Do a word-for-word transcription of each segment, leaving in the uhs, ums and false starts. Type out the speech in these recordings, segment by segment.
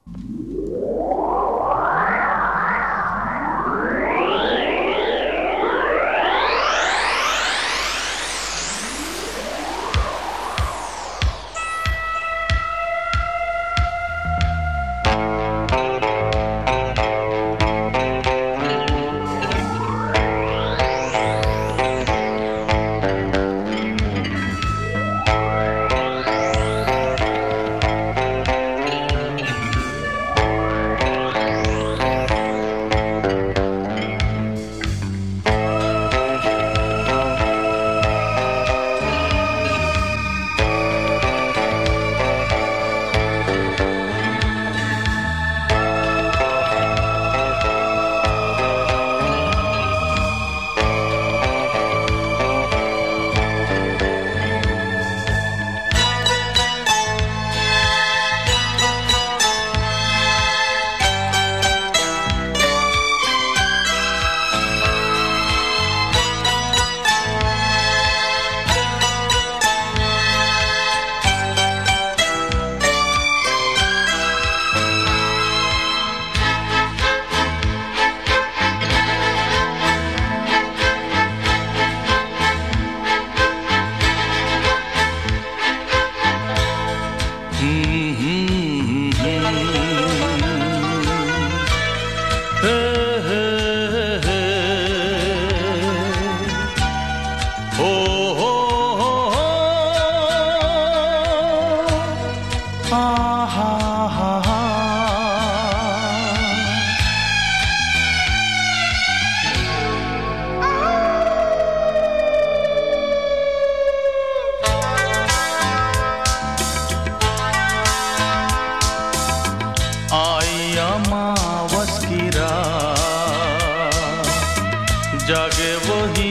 जागे वही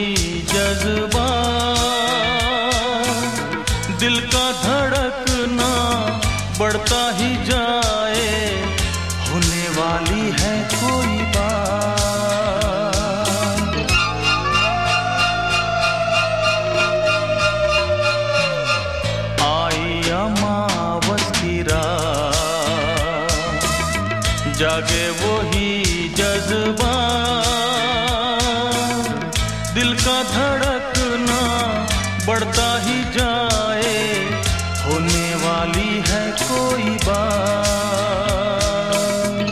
जज्बा, दिल का धड़कना बढ़ता ही जाए, होने वाली है कोई बात। आई अमावस की रात, जागे वही जज्बा, दिल का धड़कना बढ़ता ही जाए, होने वाली है कोई बात।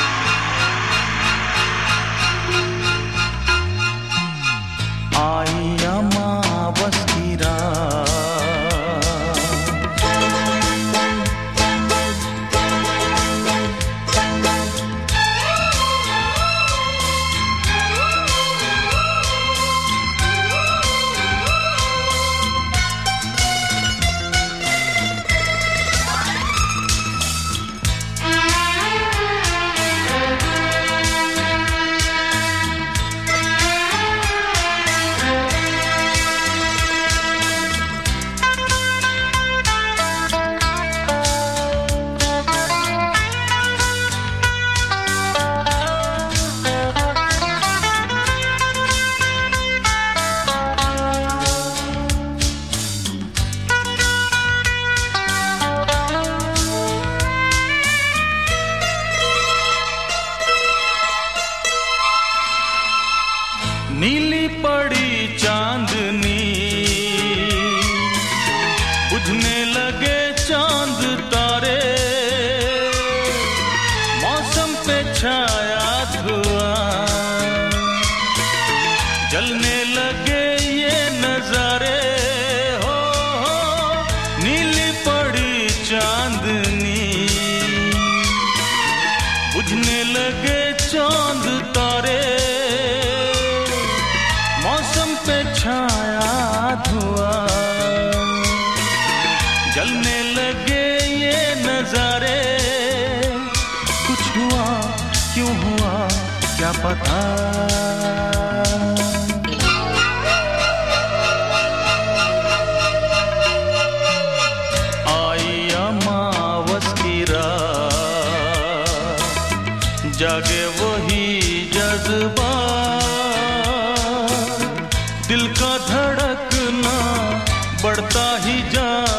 आई अमावस की रात, नीली पड़ी चांदनी, बुझने लगे चांद तारे, मौसम पे छाया धुआं, जलने लगे ये नजारे हो, हो नीली पड़ी चांदनी, बुझने लगे चांद तारे, मौसम पे छाया धुआं, जलने लगे ये नजारे, कुछ हुआ क्यों हुआ क्या पता। आई अमावस की रात, जागे वही जज्बा, दिल का धड़कना बढ़ता ही जा